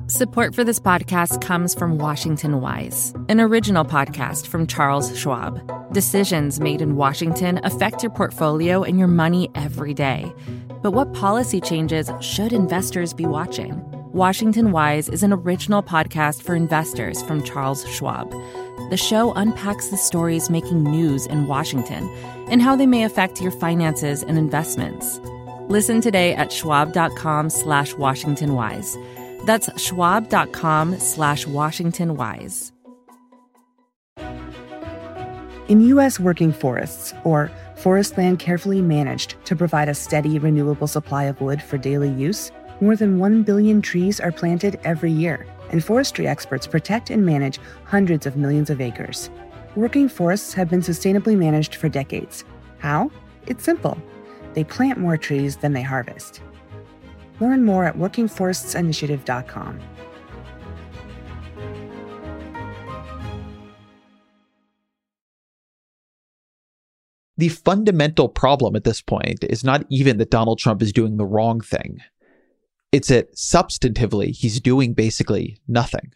Support for this podcast comes from Washington Wise, an original podcast from Charles Schwab. Decisions made in Washington affect your portfolio and your money every day. But what policy changes should investors be watching? Washington Wise is an original podcast for investors from Charles Schwab. The show unpacks the stories making news in Washington and how they may affect your finances and investments. Listen today at schwab.com/WashingtonWise. That's schwab.com/WashingtonWise. In U.S. working forests, or forest land carefully managed to provide a steady, renewable supply of wood for daily use, more than 1 billion trees are planted every year, and forestry experts protect and manage hundreds of millions of acres. Working forests have been sustainably managed for decades. How? It's simple. They plant more trees than they harvest. Learn more at workingforestsinitiative.com. The fundamental problem at this point is not even that Donald Trump is doing the wrong thing. It's that substantively, he's doing basically nothing.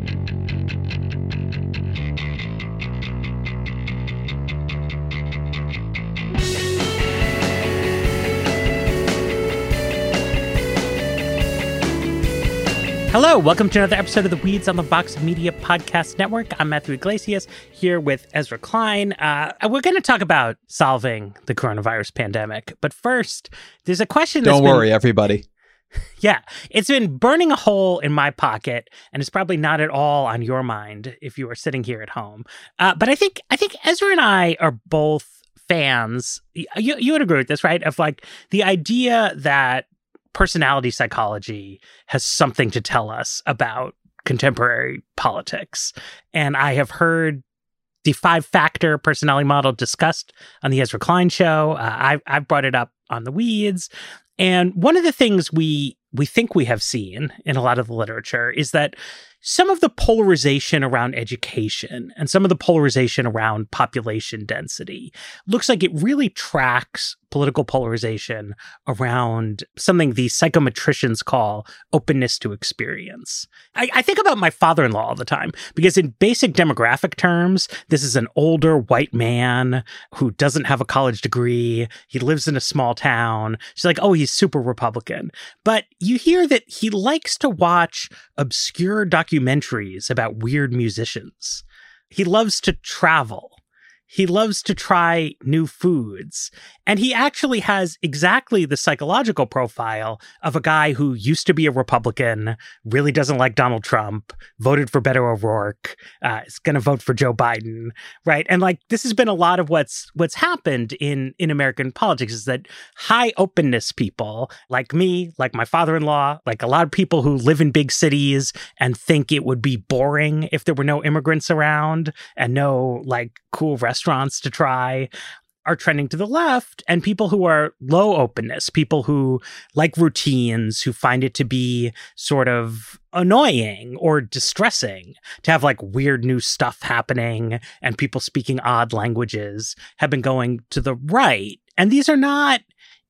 Hello, welcome to another episode of the Weeds on the Vox Media Podcast Network. I'm Matthew Iglesias here with Ezra Klein. We're going to talk about solving the coronavirus pandemic. But first, there's a question that's Don't worry, everybody. Yeah, it's been burning a hole in my pocket, and it's probably not at all on your mind if you are sitting here at home. But I think Ezra and I are both fans. You would agree with this, right? Of like the idea that personality psychology has something to tell us about contemporary politics. And I have heard the 5-factor personality model discussed on the Ezra Klein show. I've brought it up on the Weeds. And one of the things we think we have seen in a lot of the literature is that some of the polarization around education and some of the polarization around population density looks like it really tracks political polarization around something the psychometricians call openness to experience. I think about my father-in-law all the time because in basic demographic terms, this is an older white man who doesn't have a college degree. He lives in a small town. She's like, oh, he's super Republican. But you hear that he likes to watch obscure documentaries about weird musicians. He loves to travel. He loves to try new foods. And he actually has exactly the psychological profile of a guy who used to be a Republican, really doesn't like Donald Trump, voted for Beto O'Rourke, is going to vote for Joe Biden, right? And like this has been a lot of what's happened in American politics is that high openness people like me, like my father-in-law, like a lot of people who live in big cities and think it would be boring if there were no immigrants around and no like cool restaurants to try, are trending to the left, and people who are low openness, people who like routines, who find it to be sort of annoying or distressing to have like weird new stuff happening and people speaking odd languages, have been going to the right. And these are not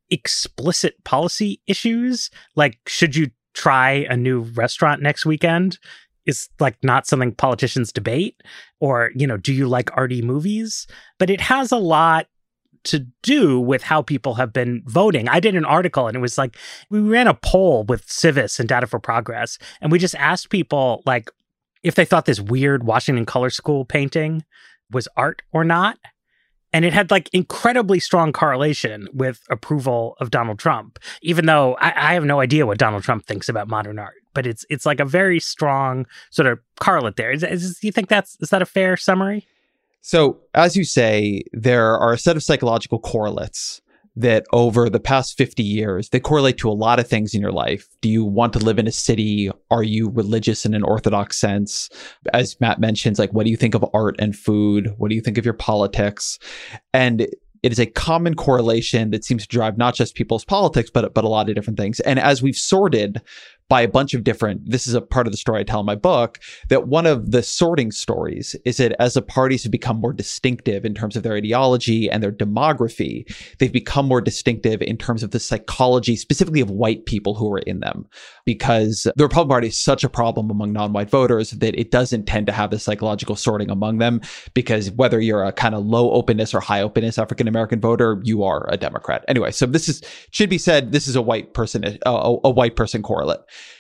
explicit policy issues. Like, should you try a new restaurant next weekend? Is like not something politicians debate, or, you know, do you like arty movies? But it has a lot to do with how people have been voting. I did an article and it was like, we ran a poll with Civis and Data for Progress. And we just asked people like if they thought this weird Washington Color School painting was art or not. And it had like incredibly strong correlation with approval of Donald Trump, even though I have no idea what Donald Trump thinks about modern art. But it's like a very strong sort of correlate there. Do you think is that a fair summary? So, as you say, there are a set of psychological correlates that over the past 50 years, they correlate to a lot of things in your life. Do you want to live in a city? Are you religious in an orthodox sense? As Matt mentions, like, what do you think of art and food? What do you think of your politics? And it is a common correlation that seems to drive not just people's politics, but a lot of different things. And as we've sorted by a bunch of different, this is a part of the story I tell in my book, that one of the sorting stories is that as the parties have become more distinctive in terms of their ideology and their demography, they've become more distinctive in terms of the psychology, specifically of white people who are in them. Because the Republican Party is such a problem among non-white voters that it doesn't tend to have the psychological sorting among them, because whether you're a kind of low openness or high openness African-American voter, you are a Democrat. Anyway, so should be said, this is a white person correlate.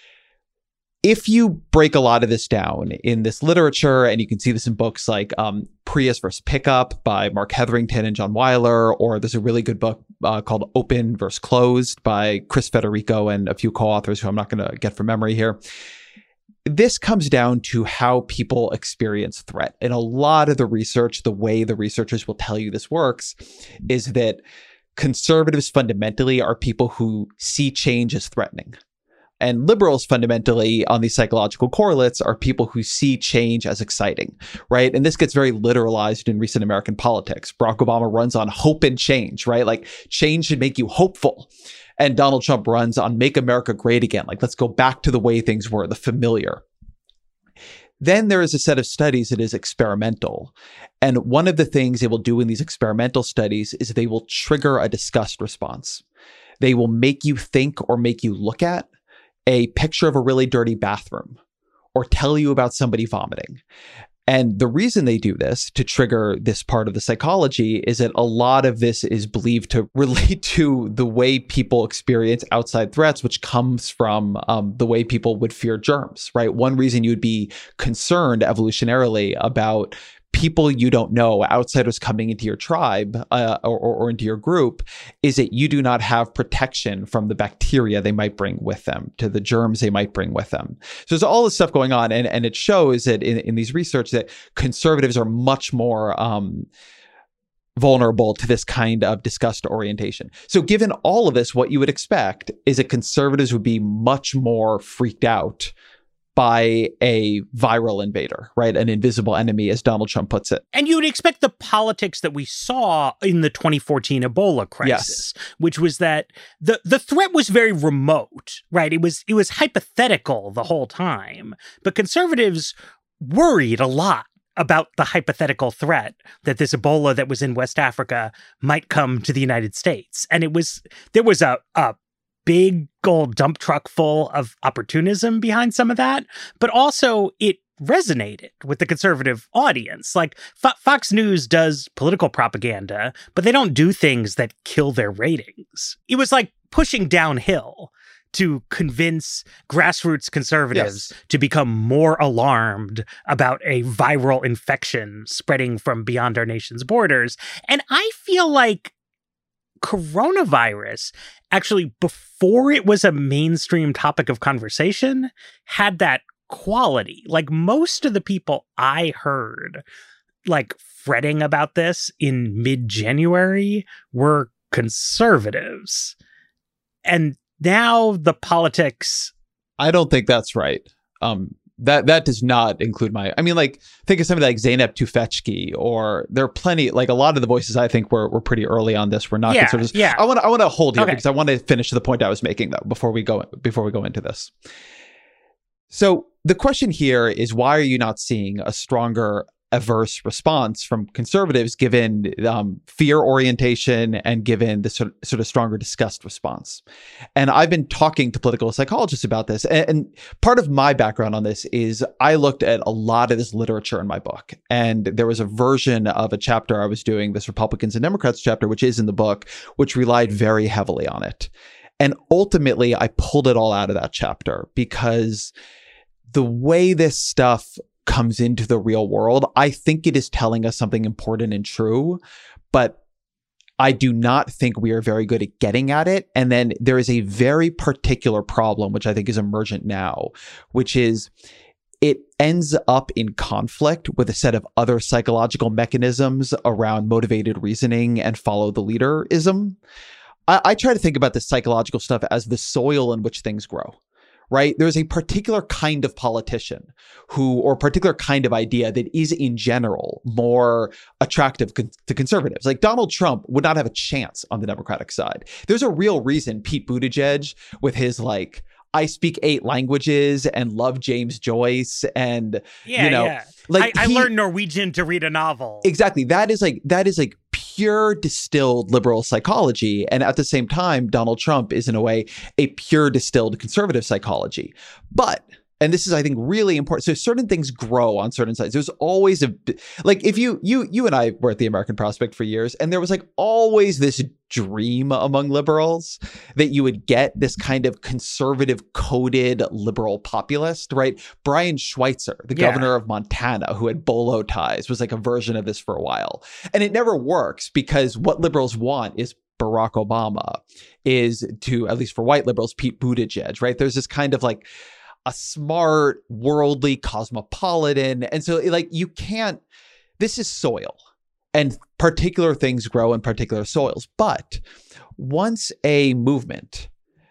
If you break a lot of this down in this literature, and you can see this in books like Prius versus Pickup by Mark Hetherington and John Weiler, or there's a really good book called Open versus Closed by Chris Federico and a few co-authors who I'm not going to get from memory here. This comes down to how people experience threat. And a lot of the research, the way the researchers will tell you this works, is that conservatives fundamentally are people who see change as threatening. And liberals fundamentally on these psychological correlates are people who see change as exciting, right? And this gets very literalized in recent American politics. Barack Obama runs on hope and change, right? Like change should make you hopeful. And Donald Trump runs on make America great again. Like, let's go back to the way things were, the familiar. Then there is a set of studies that is experimental. And one of the things they will do in these experimental studies is they will trigger a disgust response. They will make you think or make you look at a picture of a really dirty bathroom or tell you about somebody vomiting. And the reason they do this to trigger this part of the psychology is that a lot of this is believed to relate to the way people experience outside threats, which comes from the way people would fear germs, right? One reason you'd be concerned evolutionarily about people you don't know, outsiders coming into your tribe or into your group, is that you do not have protection from the bacteria they might bring with them, to the germs they might bring with them. So there's all this stuff going on. And it shows that in these research that conservatives are much more vulnerable to this kind of disgust orientation. So given all of this, what you would expect is that conservatives would be much more freaked out by a viral invader, right? An invisible enemy, as Donald Trump puts it. And you would expect the politics that we saw in the 2014 Ebola crisis, which was that the threat was very remote, right? It was hypothetical the whole time, but conservatives worried a lot about the hypothetical threat that this Ebola that was in West Africa might come to the United States. And there was a big old dump truck full of opportunism behind some of that, but also it resonated with the conservative audience. Like Fox News does political propaganda, but they don't do things that kill their ratings. It was like pushing downhill to convince grassroots conservatives to become more alarmed about a viral infection spreading from beyond our nation's borders. And I feel like coronavirus, actually, before it was a mainstream topic of conversation, had that quality. Like, most of the people I heard, like, fretting about this in mid-January were conservatives. And now the politics... I don't think that's right. That does not include think of somebody like Zeynep Tufekci, or there are plenty, like a lot of the voices I think were pretty early on this. We're not conservatives. Yeah. I want to hold here because I want to finish the point I was making though before we go into this. So the question here is, why are you not seeing a stronger averse response from conservatives given fear orientation and given the sort of stronger disgust response? And I've been talking to political psychologists about this. And part of my background on this is I looked at a lot of this literature in my book. And there was a version of a chapter I was doing, this Republicans and Democrats chapter, which is in the book, which relied very heavily on it. And ultimately, I pulled it all out of that chapter because the way this stuff comes into the real world, I think it is telling us something important and true, but I do not think we are very good at getting at it. And then there is a very particular problem, which I think is emergent now, which is it ends up in conflict with a set of other psychological mechanisms around motivated reasoning and follow the leaderism. I try to think about this psychological stuff as the soil in which things grow. Right? There's a particular kind of politician or particular kind of idea that is in general more attractive to conservatives. Like Donald Trump would not have a chance on the Democratic side. There's a real reason Pete Buttigieg, with his like I speak 8 languages and love James Joyce and, like I learned Norwegian to read a novel. Exactly. That is like pure distilled liberal psychology. And at the same time, Donald Trump is in a way a pure distilled conservative psychology. But, and this is, I think, really important. So certain things grow on certain sides. There's always like if you and I were at the American Prospect for years, and there was like always this dream among liberals that you would get this kind of conservative coded liberal populist, right? Brian Schweitzer, the governor of Montana, who had bolo ties, was like a version of this for a while. And it never works because what liberals want is Barack Obama, is to, at least for white liberals, Pete Buttigieg, right? There's this kind of like a smart, worldly, cosmopolitan. And so like you can't, this is soil and particular things grow in particular soils. But once a movement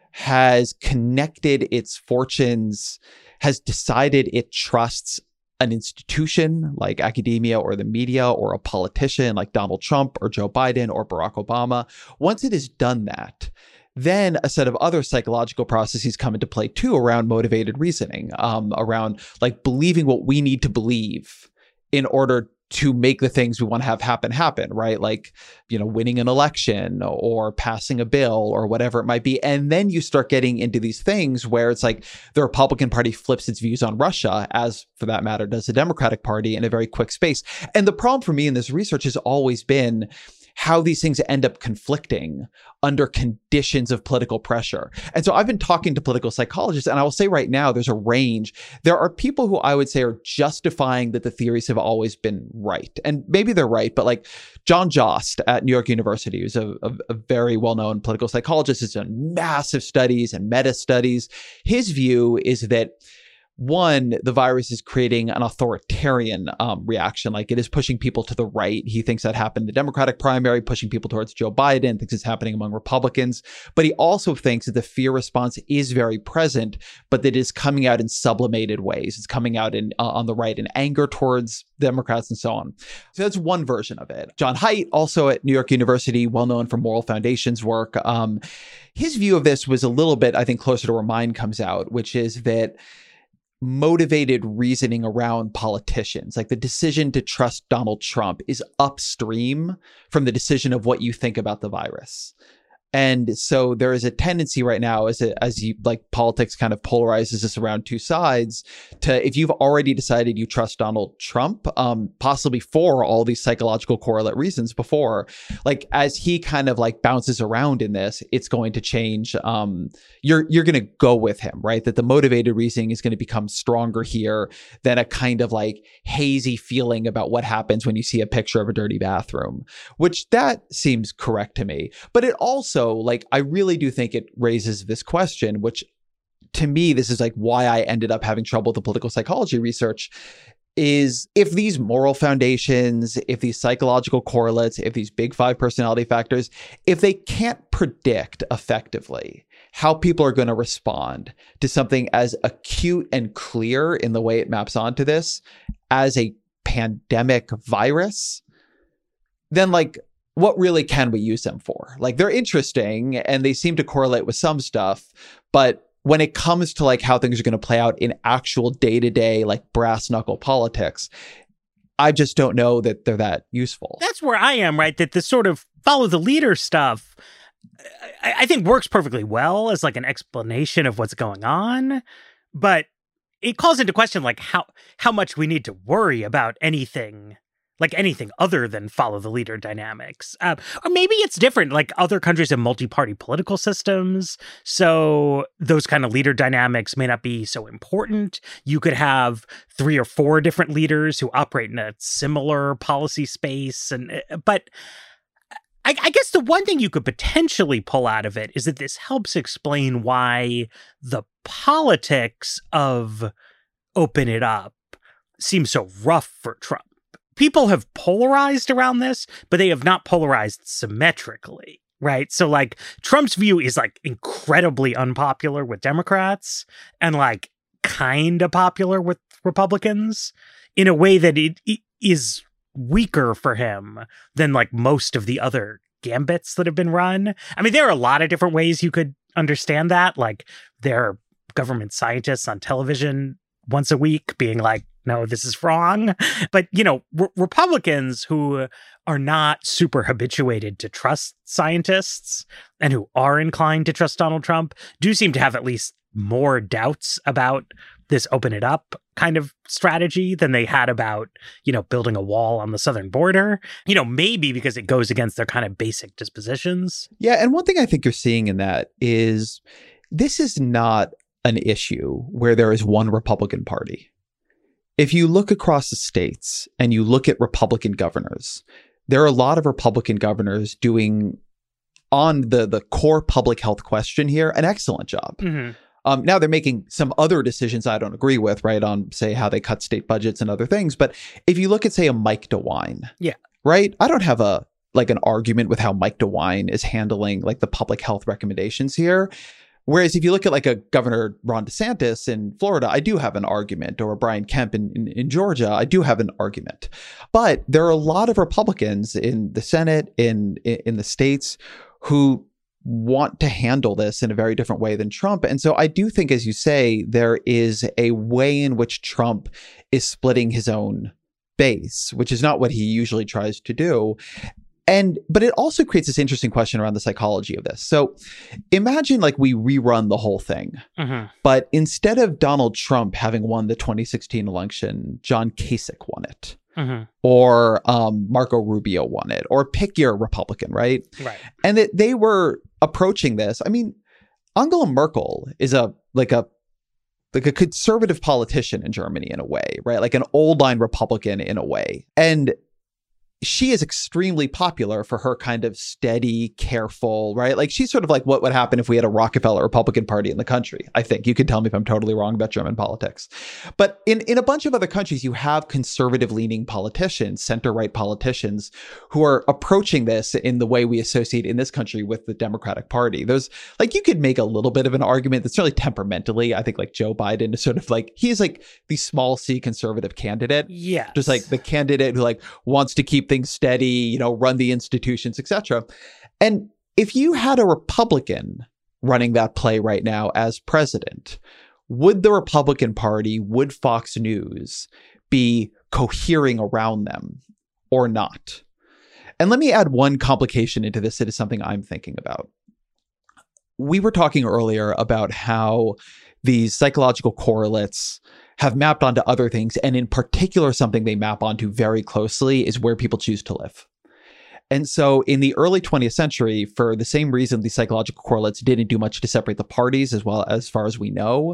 has connected its fortunes, has decided it trusts an institution like academia or the media or a politician like Donald Trump or Joe Biden or Barack Obama, once it has done that, then a set of other psychological processes come into play too around motivated reasoning, around like believing what we need to believe in order to make the things we want to have happen, right? Like, winning an election or passing a bill or whatever it might be. And then you start getting into these things where it's like the Republican Party flips its views on Russia, as for that matter does the Democratic Party, in a very quick space. And the problem for me in this research has always been how these things end up conflicting under conditions of political pressure. And so I've been talking to political psychologists, and I will say right now, there's a range. There are people who I would say are justifying that the theories have always been right. And maybe they're right, but like John Jost at New York University, who's a very well-known political psychologist, has done massive studies and meta studies. His view is that one, the virus is creating an authoritarian reaction, like it is pushing people to the right. He thinks that happened in the Democratic primary, pushing people towards Joe Biden, thinks it's happening among Republicans. But he also thinks that the fear response is very present, but that it is coming out in sublimated ways. It's coming out on the right in anger towards Democrats and so on. So that's one version of it. John Haidt, also at New York University, well known for Moral Foundation's work. His view of this was a little bit, I think, closer to where mine comes out, which is that motivated reasoning around politicians, like the decision to trust Donald Trump, is upstream from the decision of what you think about the virus. And so there is a tendency right now, as you like, politics kind of polarizes us around two sides, to, if you've already decided you trust Donald Trump, possibly for all these psychological correlate reasons before, like as he kind of like bounces around in this, it's going to change. You're going to go with him, right? That the motivated reasoning is going to become stronger here than a kind of like hazy feeling about what happens when you see a picture of a dirty bathroom, which that seems correct to me. But it also, like, I really do think it raises this question, which to me, this is like why I ended up having trouble with the political psychology research, is if these moral foundations, if these psychological correlates, if these big 5 personality factors, if they can't predict effectively how people are going to respond to something as acute and clear in the way it maps onto this as a pandemic virus, then like, what really can we use them for? Like, they're interesting and they seem to correlate with some stuff, but when it comes to like how things are going to play out in actual day-to-day, like brass knuckle politics, I just don't know that they're that useful. That's where I am, right? That the sort of follow the leader stuff, I think works perfectly well as like an explanation of what's going on, but it calls into question like how much we need to worry about anything other than follow the leader dynamics. Or maybe it's different. Like other countries have multi-party political systems, so those kind of leader dynamics may not be so important. You could have 3 or 4 different leaders who operate in a similar policy space. But I guess the one thing you could potentially pull out of it is that this helps explain why the politics of open it up seems so rough for Trump. People have polarized around this, but they have not polarized symmetrically, right? So like Trump's view is like incredibly unpopular with Democrats and like kind of popular with Republicans in a way that it is weaker for him than like most of the other gambits that have been run. I mean, there are a lot of different ways you could understand that. Like there are government scientists on television once a week being like, no, this is wrong. But, Republicans who are not super habituated to trust scientists and who are inclined to trust Donald Trump do seem to have at least more doubts about this open it up kind of strategy than they had about, building a wall on the southern border, maybe because it goes against their kind of basic dispositions. Yeah. And one thing I think you're seeing in that is this is not an issue where there is one Republican Party. If you look across the states and you look at Republican governors, there are a lot of Republican governors doing on the core public health question here an excellent job. Mm-hmm. Now they're making some other decisions I don't agree with, right, on, say, how they cut state budgets and other things. But if you look at, say, a Mike DeWine, right, I don't have an argument with how Mike DeWine is handling like the public health recommendations here. Whereas if you look at like a Governor Ron DeSantis in Florida, I do have an argument, or a Brian Kemp in Georgia, I do have an argument. But there are a lot of Republicans in the Senate, in the states, who want to handle this in a very different way than Trump. And so I do think, as you say, there is a way in which Trump is splitting his own base, which is not what he usually tries to do. But it also creates this interesting question around the psychology of this. So imagine like we rerun the whole thing, but instead of Donald Trump having won the 2016 election, John Kasich won it. Or Marco Rubio won it, or pick your Republican, right? Right. And that they were approaching this. I mean, Angela Merkel is a conservative politician in Germany in a way, right? Like an old line Republican in a way. And she is extremely popular for her kind of steady, careful, right? Like she's sort of like what would happen if we had a Rockefeller Republican Party in the country. I think you could tell me if I'm totally wrong about German politics. But in a bunch of other countries, you have conservative leaning politicians, center-right politicians who are approaching this in the way we associate in this country with the Democratic Party. There's like, you could make a little bit of an argument that's really temperamentally, I think like Joe Biden is sort of like, he's like the small C conservative candidate. Yeah. Just like the candidate who like wants to keep things steady, run the institutions, etc. And if you had a Republican running that play right now as president, would the Republican Party, would Fox News be cohering around them or not? And let me add one complication into this that is something I'm thinking about. We were talking earlier about how these psychological correlates have mapped onto other things. And in particular, something they map onto very closely is where people choose to live. And so in the early 20th century, for the same reason the psychological correlates didn't do much to separate the parties, as far as we know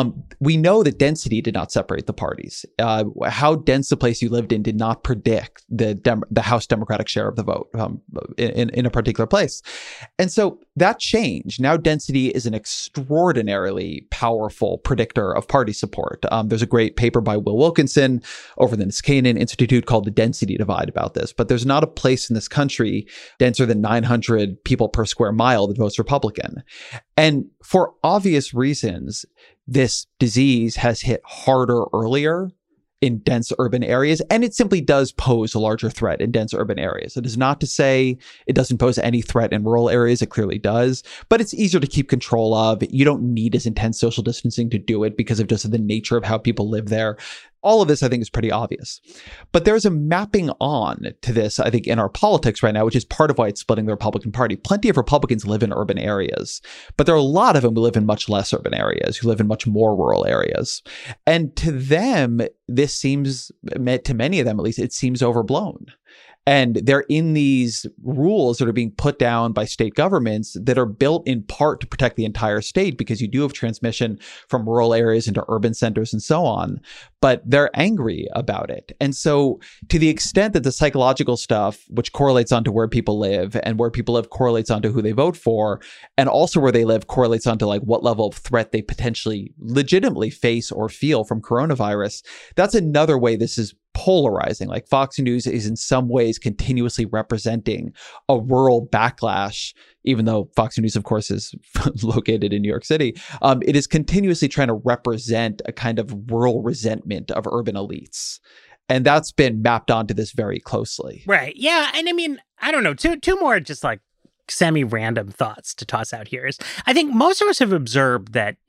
that density did not separate the parties. How dense the place you lived in did not predict the House Democratic share of the vote in a particular place. And so that changed. Now density is an extraordinarily powerful predictor of party support. There's a great paper by Will Wilkinson over the Niskanen Institute called The Density Divide about this. But there's not a place in this country denser than 900 people per square mile that votes Republican. And for obvious reasons, this disease has hit harder earlier in dense urban areas, and it simply does pose a larger threat in dense urban areas. It is not to say it doesn't pose any threat in rural areas. It clearly does, but it's easier to keep control of. You don't need as intense social distancing to do it because of just the nature of how people live there. All of this, I think, is pretty obvious. But there's a mapping on to this, I think, in our politics right now, which is part of why it's splitting the Republican Party. Plenty of Republicans live in urban areas, but there are a lot of them who live in much less urban areas, who live in much more rural areas. And to them, this seems, to many of them at least, it seems overblown. And they're in these rules that are being put down by state governments that are built in part to protect the entire state, because you do have transmission from rural areas into urban centers and so on. But they're angry about it. And so to the extent that the psychological stuff, which correlates onto where people live, and where people live correlates onto who they vote for, and also where they live correlates onto like what level of threat they potentially legitimately face or feel from coronavirus, that's another way this is polarizing. Like Fox News is in some ways continuously representing a rural backlash, even though Fox News, of course, is located in New York City. It is continuously trying to represent a kind of rural resentment of urban elites. And that's been mapped onto this very closely. Right. Yeah. And I mean, I don't know, two more just like semi-random thoughts to toss out here is I think most of us have observed that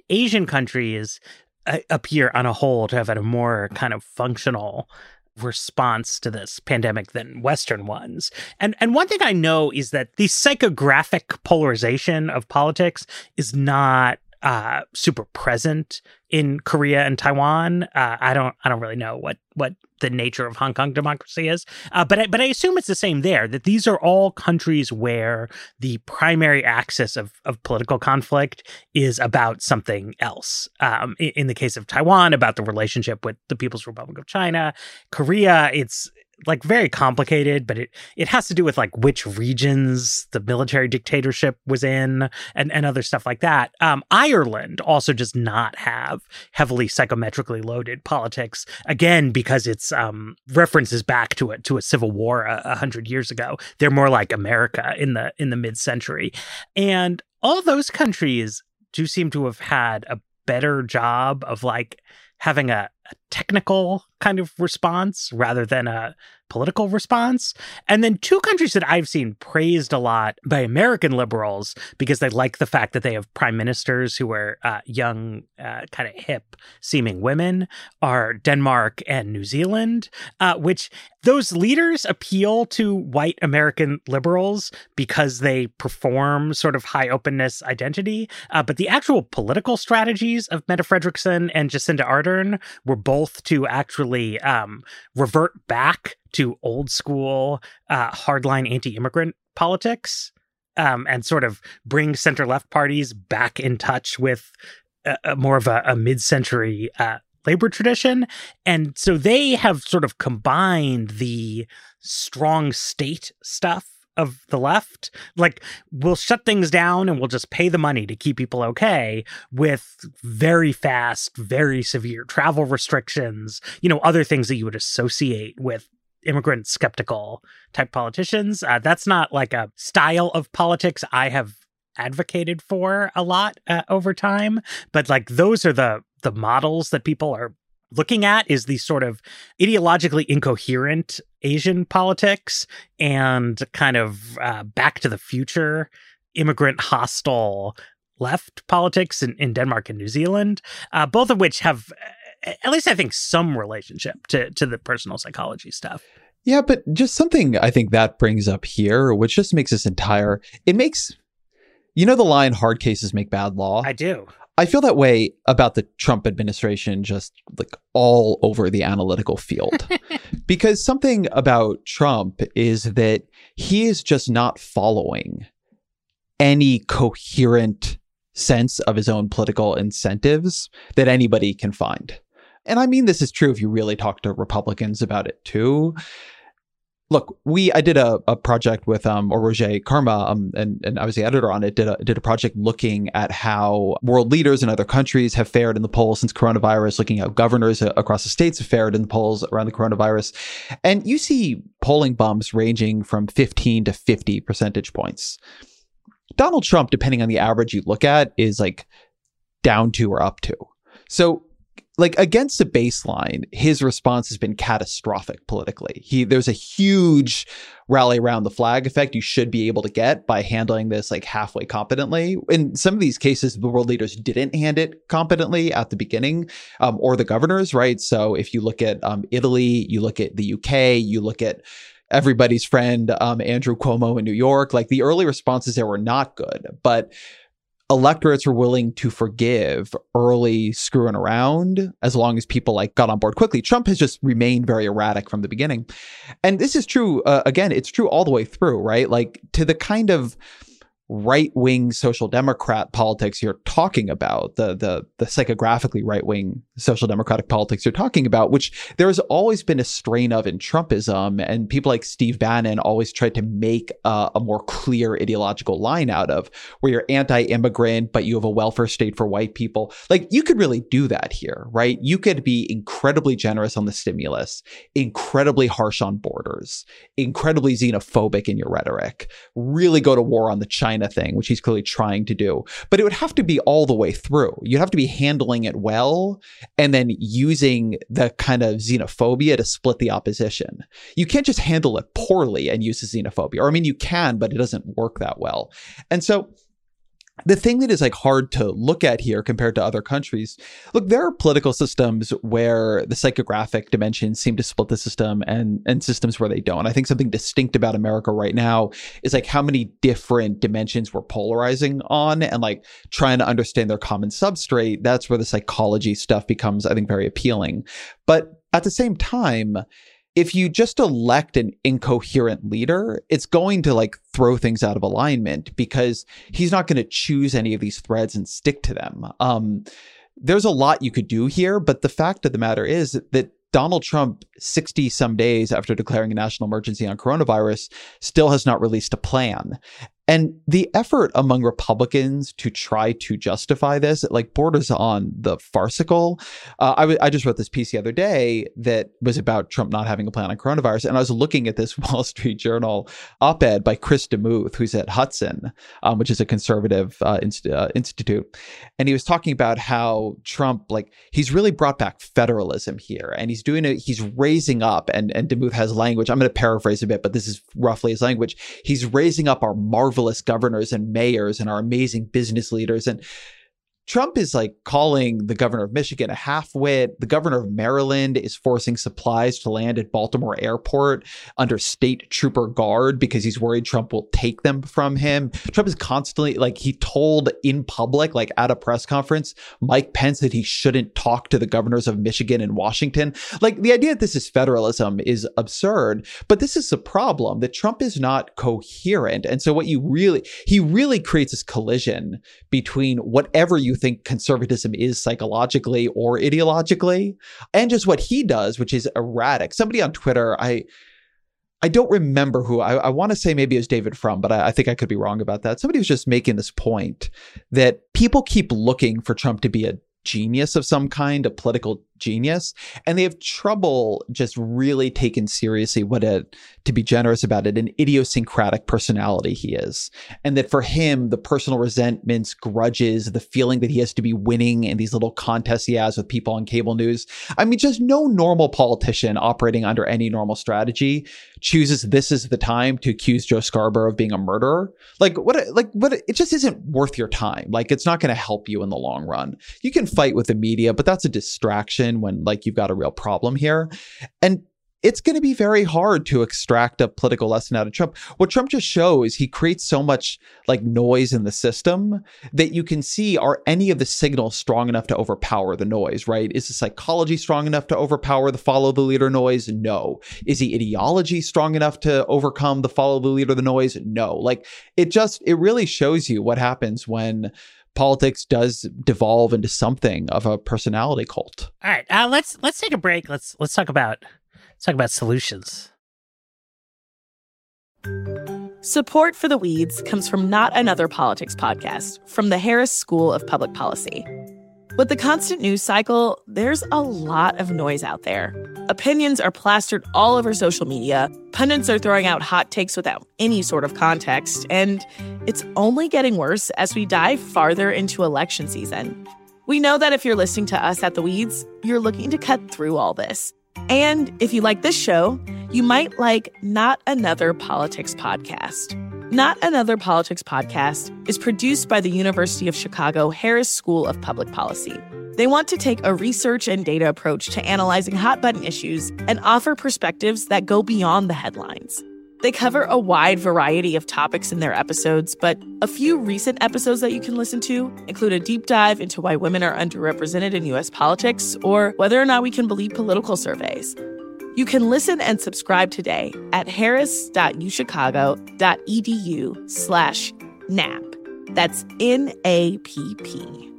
Asian countries appear on a whole to have had a more kind of functional response to this pandemic than Western ones. And one thing I know is that the psychographic polarization of politics is not super present in Korea and Taiwan. I don't really know what the nature of Hong Kong democracy is, but I assume it's the same there. That these are all countries where the primary axis of political conflict is about something else. In the case of Taiwan, about the relationship with the People's Republic of China. Korea, it's like very complicated, but it has to do with like which regions the military dictatorship was in and other stuff like that. Ireland also does not have heavily psychometrically loaded politics, again, because it's references back to a civil war 100 years ago. They're more like America in the mid-century. And all those countries do seem to have had a better job of like having a technical kind of response rather than a political response. And then two countries that I've seen praised a lot by American liberals because they like the fact that they have prime ministers who are young, kind of hip seeming women are Denmark and New Zealand, which those leaders appeal to white American liberals because they perform sort of high openness identity. But the actual political strategies of Mette Frederiksen and Jacinda Ardern were both to actually revert back to old school hardline anti-immigrant politics and sort of bring center-left parties back in touch with more of a mid-century labor tradition. And so they have sort of combined the strong state stuff of the left, like we'll shut things down and we'll just pay the money to keep people okay, with very fast, very severe travel restrictions, other things that you would associate with immigrant skeptical type politicians. That's not like a style of politics I have advocated for a lot over time, but like those are the models that people are looking at, is these sort of ideologically incoherent Asian politics and kind of back to the future immigrant hostile left politics in Denmark and New Zealand, both of which have, at least I think, some relationship to the personal psychology stuff. Yeah, but just something I think that brings up here, which just makes this entire, it makes, the line, hard cases make bad law? I do. I feel that way about the Trump administration, just like all over the analytical field. Because something about Trump is that he is just not following any coherent sense of his own political incentives that anybody can find. And I mean, this is true if you really talk to Republicans about it too. Look, I did a project with Roger Karma, and I was the editor on it, did a project looking at how world leaders in other countries have fared in the polls since coronavirus, looking at how governors across the states have fared in the polls around the coronavirus. And you see polling bumps ranging from 15 to 50 percentage points. Donald Trump, depending on the average you look at, is like down to or up to. So like against the baseline, his response has been catastrophic politically. There's a huge rally around the flag effect you should be able to get by handling this like halfway competently. In some of these cases, the world leaders didn't hand it competently at the beginning, or the governors, right? So if you look at Italy, you look at the UK, you look at everybody's friend, Andrew Cuomo in New York, like the early responses there were not good, but electorates were willing to forgive early screwing around as long as people like got on board quickly. Trump has just remained very erratic from the beginning. And this is true, again, it's true all the way through, right? Like to the kind of right-wing social democrat politics you're talking about, the psychographically right-wing social democratic politics you're talking about, which there has always been a strain of in Trumpism, and people like Steve Bannon always tried to make a more clear ideological line out of, where you're anti-immigrant, but you have a welfare state for white people. Like you could really do that here, right? You could be incredibly generous on the stimulus, incredibly harsh on borders, incredibly xenophobic in your rhetoric, really go to war on the China thing, which he's clearly trying to do. But it would have to be all the way through. You'd have to be handling it well and then using the kind of xenophobia to split the opposition. You can't just handle it poorly and use the xenophobia. Or I mean, you can, but it doesn't work that well. And so the thing that is like hard to look at here compared to other countries, look, there are political systems where the psychographic dimensions seem to split the system and systems where they don't. I think something distinct about America right now is like how many different dimensions we're polarizing on and like trying to understand their common substrate. That's where the psychology stuff becomes, I think, very appealing. But at the same time, if you just elect an incoherent leader, it's going to like throw things out of alignment because he's not going to choose any of these threads and stick to them. There's a lot you could do here, but the fact of the matter is that Donald Trump, 60 some days after declaring a national emergency on coronavirus, still has not released a plan. And the effort among Republicans to try to justify this, like, borders on the farcical. I just wrote this piece the other day that was about Trump not having a plan on coronavirus. And I was looking at this Wall Street Journal op-ed by Chris DeMuth, who's at Hudson, which is a conservative institute. And he was talking about how Trump, like, he's really brought back federalism here. And he's doing it, he's raising up, and DeMuth has language. I'm going to paraphrase a bit, but this is roughly his language. He's raising up our marvelous governors and mayors and our amazing business leaders. And Trump is like calling the governor of Michigan a halfwit. The governor of Maryland is forcing supplies to land at Baltimore Airport under state trooper guard because he's worried Trump will take them from him. Trump is constantly, like, he told in public, like at a press conference, Mike Pence that he shouldn't talk to the governors of Michigan and Washington. Like, the idea that this is federalism is absurd, but this is the problem, that Trump is not coherent. And so he really creates this collision between whatever you think conservatism is psychologically or ideologically, and just what he does, which is erratic. Somebody on Twitter, I don't remember who, I want to say maybe it was David Frum, but I think I could be wrong about that. Somebody was just making this point that people keep looking for Trump to be a genius of some kind, a political genius, and they have trouble just really taking seriously to be generous about it, an idiosyncratic personality he is. And that for him, the personal resentments, grudges, the feeling that he has to be winning in these little contests he has with people on cable news. I mean, just no normal politician operating under any normal strategy chooses this is the time to accuse Joe Scarborough of being a murderer. It just isn't worth your time. Like, it's not going to help you in the long run. You can fight with the media, but that's a distraction when, like, you've got a real problem here. And it's going to be very hard to extract a political lesson out of Trump. What Trump just shows, he creates so much like noise in the system that you can see, are any of the signals strong enough to overpower the noise, right? Is the psychology strong enough to overpower the follow the leader noise? No. Is the ideology strong enough to overcome the follow the leader the noise? No. Like, it really shows you what happens when politics does devolve into something of a personality cult. All right, let's take a break. Let's talk about solutions. Support for The Weeds comes from Not Another Politics podcast from the Harris School of Public Policy. With the constant news cycle, there's a lot of noise out there. Opinions are plastered all over social media, pundits are throwing out hot takes without any sort of context, and it's only getting worse as we dive farther into election season. We know that if you're listening to us at The Weeds, you're looking to cut through all this. And if you like this show, you might like Not Another Politics podcast. Not Another Politics podcast is produced by the University of Chicago Harris School of Public Policy. They want to take a research and data approach to analyzing hot-button issues and offer perspectives that go beyond the headlines. They cover a wide variety of topics in their episodes, but a few recent episodes that you can listen to include a deep dive into why women are underrepresented in U.S. politics or whether or not we can believe political surveys. You can listen and subscribe today at harris.uchicago.edu/NAP. That's NAPP.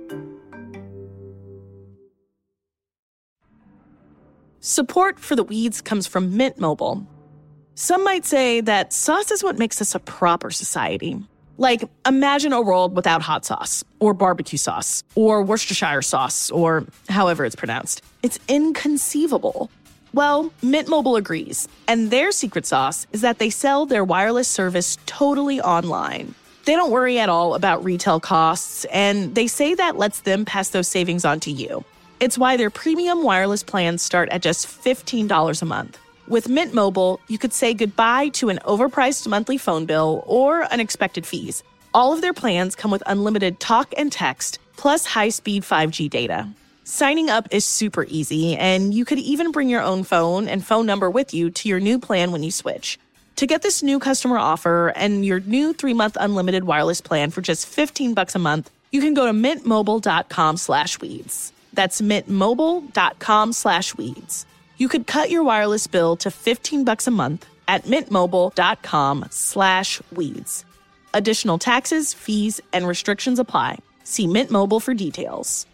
Support for The Weeds comes from Mint Mobile. Some might say that sauce is what makes us a proper society. Like, imagine a world without hot sauce, or barbecue sauce, or Worcestershire sauce, or however it's pronounced. It's inconceivable. Well, Mint Mobile agrees, and their secret sauce is that they sell their wireless service totally online. They don't worry at all about retail costs, and they say that lets them pass those savings on to you. It's why their premium wireless plans start at just $15 a month. With Mint Mobile, you could say goodbye to an overpriced monthly phone bill or unexpected fees. All of their plans come with unlimited talk and text, plus high-speed 5G data. Signing up is super easy, and you could even bring your own phone and phone number with you to your new plan when you switch. To get this new customer offer and your new 3-month unlimited wireless plan for just $15 a month, you can go to mintmobile.com/weeds. That's mintmobile.com/weeds. You could cut your wireless bill to $15 a month at mintmobile.com/weeds. Additional taxes, fees, and restrictions apply. See Mint Mobile for details.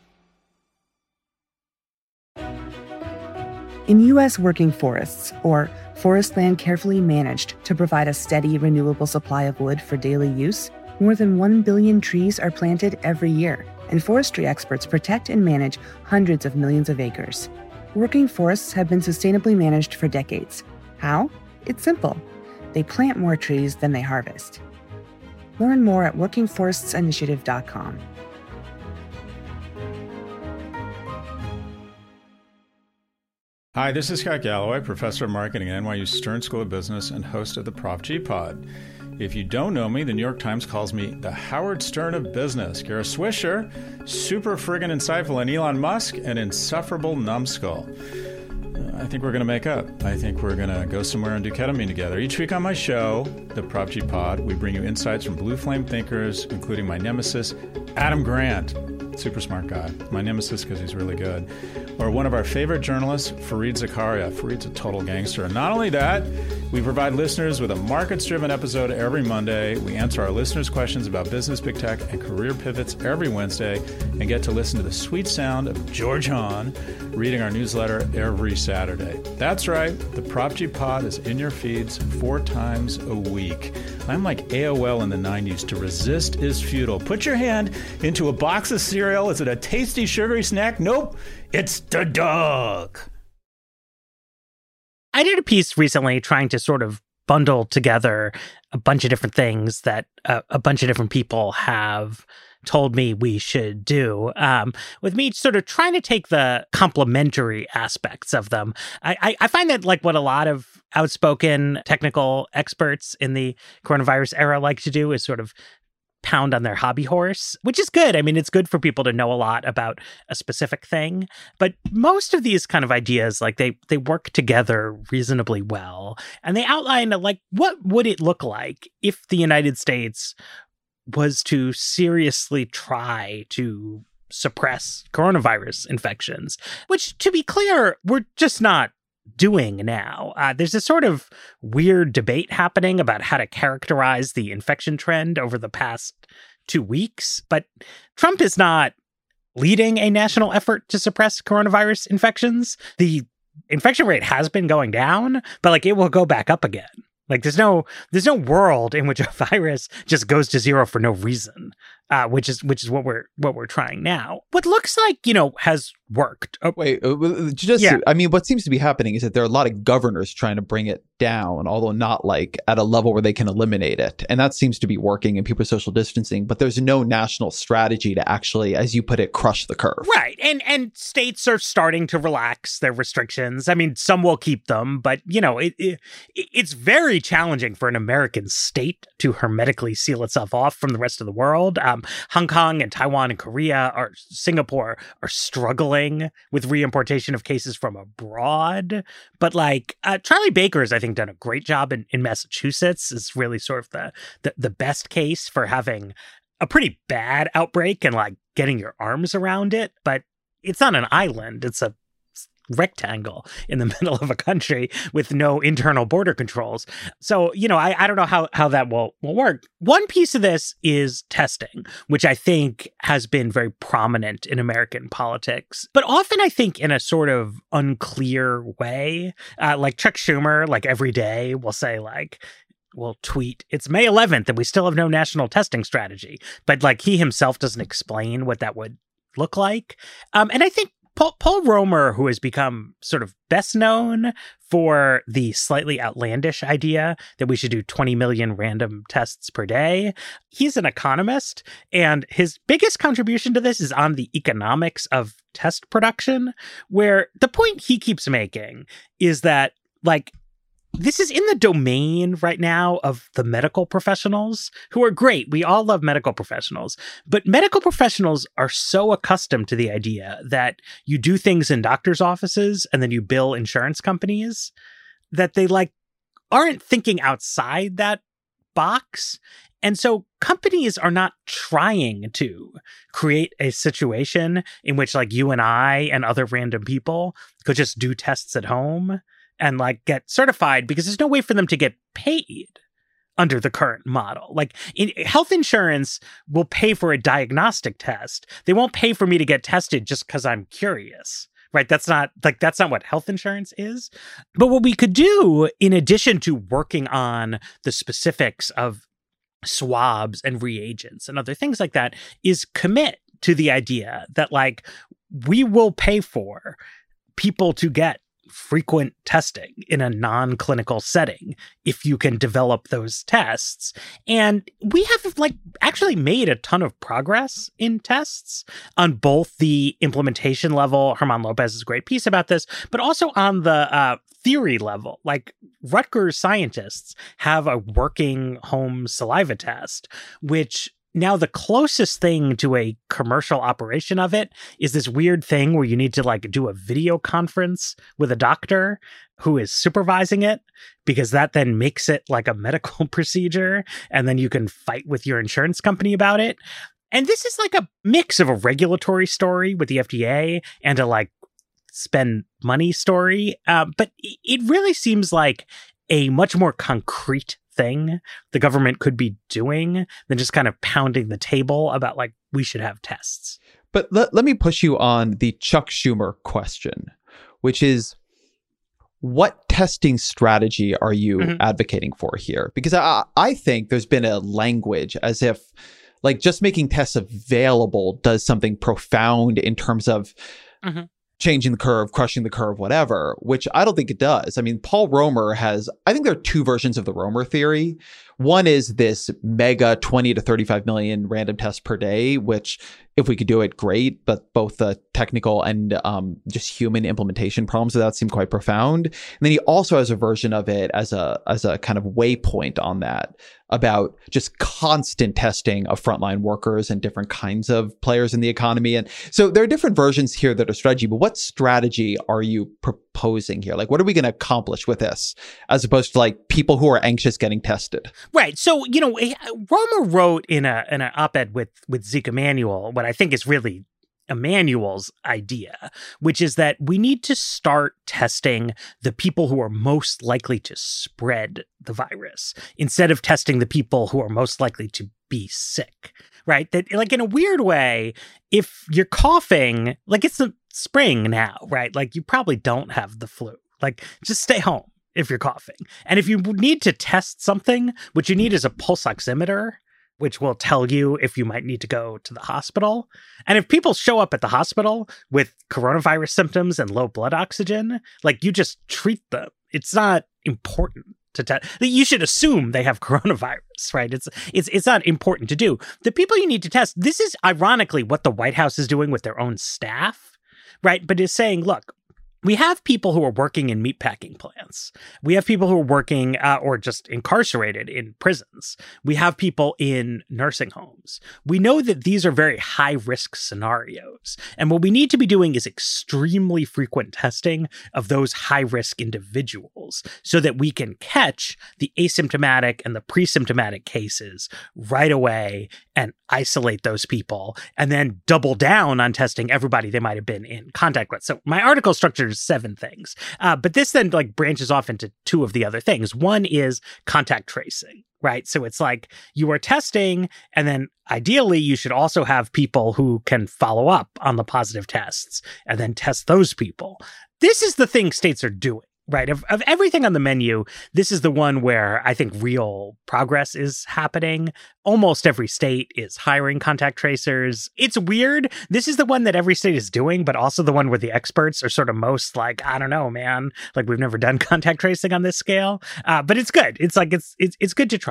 In U.S. working forests, or forest land carefully managed to provide a steady, renewable supply of wood for daily use, more than 1 billion trees are planted every year, and forestry experts protect and manage hundreds of millions of acres. Working forests have been sustainably managed for decades. How? It's simple. They plant more trees than they harvest. Learn more at workingforestsinitiative.com. Hi, this is Scott Galloway, professor of marketing at NYU Stern School of Business and host of the Prop G Pod. If you don't know me, the New York Times calls me the Howard Stern of business. Kara Swisher, super friggin' insightful, and Elon Musk, an insufferable numbskull. I think we're going to make up. I think we're going to go somewhere and do ketamine together. Each week on my show, the Prop G Pod, we bring you insights from blue flame thinkers, including my nemesis, Adam Grant. Super smart guy. My nemesis because he's really good. Or one of our favorite journalists, Fareed Zakaria. Fareed's a total gangster. And not only that, we provide listeners with a markets-driven episode every Monday. We answer our listeners' questions about business, big tech, and career pivots every Wednesday, and get to listen to the sweet sound of George Hahn reading our newsletter every Saturday. That's right. The Prop G Pod is in your feeds 4 times a week. I'm like AOL in the 90s. To resist is futile. Put your hand into a box of cereal. Is it a tasty, sugary snack? Nope. It's the dog. I did a piece recently trying to sort of bundle together a bunch of different things that a bunch of different people have told me we should do, with me sort of trying to take the complementary aspects of them. I find that like what a lot of outspoken technical experts in the coronavirus era like to do is sort of pound on their hobby horse, which is good. I mean, it's good for people to know a lot about a specific thing. But most of these kind of ideas, like they work together reasonably well. And they outline like, what would it look like if the United States was to seriously try to suppress coronavirus infections, which, to be clear, we're just not doing now. There's this sort of weird debate happening about how to characterize the infection trend over the past 2 weeks, but Trump is not leading a national effort to suppress coronavirus infections. The infection rate has been going down, but like it will go back up again. Like there's no world in which a virus just goes to zero for no reason, which is what we're trying now. What looks like, has worked. Wait, I mean, what seems to be happening is that there are a lot of governors trying to bring it down, although not like at a level where they can eliminate it. And that seems to be working and people are social distancing, but there's no national strategy to actually, as you put it, crush the curve. Right. And states are starting to relax their restrictions. I mean, some will keep them, but it's very challenging for an American state to hermetically seal itself off from the rest of the world. Hong Kong and Taiwan and Singapore are struggling with reimportation of cases from abroad. But like Charlie Baker's, I think, done a great job in Massachusetts. Is really sort of the best case for having a pretty bad outbreak and like getting your arms around it. But it's not an island. It's a rectangle in the middle of a country with no internal border controls. So, I don't know how that will work. One piece of this is testing, which I think has been very prominent in American politics, but often I think in a sort of unclear way. Like Chuck Schumer, like every day will say like, will tweet, it's May 11th and we still have no national testing strategy. But like he himself doesn't explain what that would look like. And I think Paul Romer, who has become sort of best known for the slightly outlandish idea that we should do 20 million random tests per day, he's an economist, and his biggest contribution to this is on the economics of test production, where the point he keeps making is that, like, this is in the domain right now of the medical professionals, who are great. We all love medical professionals, but medical professionals are so accustomed to the idea that you do things in doctors' offices and then you bill insurance companies that they aren't thinking outside that box. And so companies are not trying to create a situation in which you and I and other random people could just do tests at home and get certified, because there's no way for them to get paid under the current model. Health insurance will pay for a diagnostic test. They won't pay for me to get tested just because I'm curious. Right? That's not what health insurance is. But what we could do, in addition to working on the specifics of swabs and reagents and other things like that, is commit to the idea that we will pay for people to get frequent testing in a non-clinical setting if you can develop those tests. And we have actually made a ton of progress in tests on both the implementation level. Herman Lopez is a great piece about this, but also on the theory level. Rutgers scientists have a working home saliva test, which now the closest thing to a commercial operation of it is this weird thing where you need to do a video conference with a doctor who is supervising it, because that then makes it a medical procedure, and then you can fight with your insurance company about it. And this is a mix of a regulatory story with the FDA and a spend money story. But it really seems like a much more concrete thing the government could be doing than just kind of pounding the table about we should have tests. But let me push you on the Chuck Schumer question, which is, what testing strategy are you advocating for here? Because I think there's been a language as if just making tests available does something profound in terms of changing the curve, crushing the curve, whatever, which I don't think it does. I mean, Paul Romer I think there are two versions of the Romer theory. One is this mega 20 to 35 million random tests per day, which if we could do it, great. But both the technical and just human implementation problems of that seem quite profound. And then he also has a version of it as a kind of waypoint on that, about just constant testing of frontline workers and different kinds of players in the economy. And so there are different versions here that are strategy, but what strategy are you proposing here? What are we going to accomplish with this, as opposed to people who are anxious getting tested? Right. So, Romer wrote in an op-ed with Zeke Emanuel what I think is really Emanuel's idea, which is that we need to start testing the people who are most likely to spread the virus instead of testing the people who are most likely to be sick, right? That in a weird way, if you're coughing, it's the spring now, right? You probably don't have the flu. Just stay home if you're coughing. And if you need to test something, what you need is a pulse oximeter, which will tell you if you might need to go to the hospital. And if people show up at the hospital with coronavirus symptoms and low blood oxygen, you just treat them. It's not important to test. You should assume they have coronavirus, right? It's not important to do. The people you need to test, this is ironically what the White House is doing with their own staff, right? But is saying, look, we have people who are working in meatpacking plants. We have people who are working or just incarcerated in prisons. We have people in nursing homes. We know that these are very high-risk scenarios. And what we need to be doing is extremely frequent testing of those high-risk individuals so that we can catch the asymptomatic and the pre-symptomatic cases right away and isolate those people, and then double down on testing everybody they might have been in contact with. So my article structures 7 things, but this then branches off into 2 of the other things. One is contact tracing, right? So it's you are testing, and then ideally you should also have people who can follow up on the positive tests and then test those people. This is the thing states are doing. Right. Of everything on the menu, this is the one where I think real progress is happening. Almost every state is hiring contact tracers. It's weird. This is the one that every state is doing, but also the one where the experts are sort of most I don't know, man. We've never done contact tracing on this scale. But it's good. It's it's good to try it.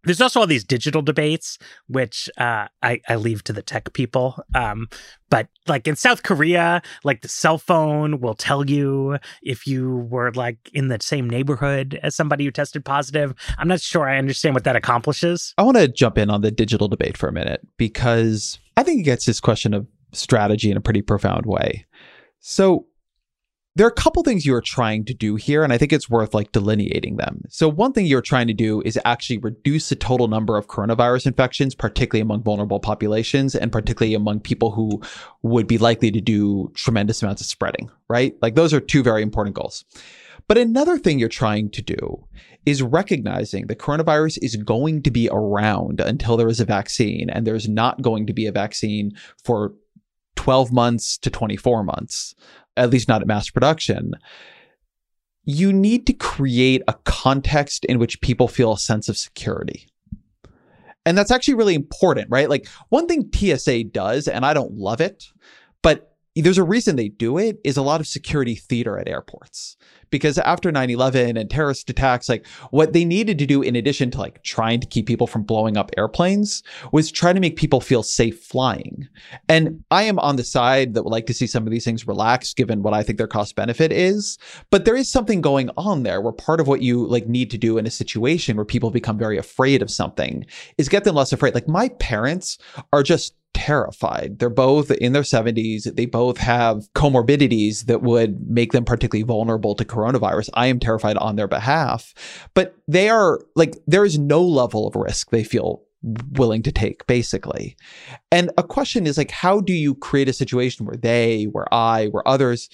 There's also all these digital debates, which I leave to the tech people. But like in South Korea, like the cell phone will tell you if you were like in the same neighborhood as somebody who tested positive. I'm not sure I understand what that accomplishes. I want to jump in on the digital debate for a minute, because I think it gets this question of strategy in a pretty profound way. So there are a couple things you are trying to do here, and I think it's worth like delineating them. So one thing you're trying to do is actually reduce the total number of coronavirus infections, particularly among vulnerable populations and particularly among people who would be likely to do tremendous amounts of spreading, right? Like those are two very important goals. But another thing you're trying to do is recognizing that coronavirus is going to be around until there is a vaccine, and there's not going to be a vaccine for 12 months to 24 months. At least not at mass production. You need to create a context in which people feel a sense of security. And that's actually really important, right? Like one thing TSA does, and I don't love it, but there's a reason they do it, is a lot of security theater at airports. Because after 9/11 and terrorist attacks, like what they needed to do in addition to like trying to keep people from blowing up airplanes was try to make people feel safe flying. And I am on the side that would like to see some of these things relaxed given what I think their cost benefit is. But there is something going on there where part of what you like need to do in a situation where people become very afraid of something is get them less afraid. Like my parents are just terrified. They're both in their 70s. They both have comorbidities that would make them particularly vulnerable to coronavirus. I am terrified on their behalf, but they are like, there is no level of risk they feel willing to take, basically. And a question is like, how do you create a situation where they, where I, where others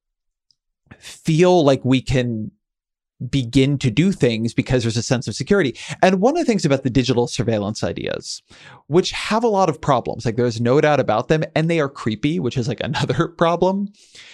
feel like we can begin to do things because there's a sense of security? And one of the things about the digital surveillance ideas, which have a lot of problems, like there's no doubt about them, and they are creepy, which is like another problem.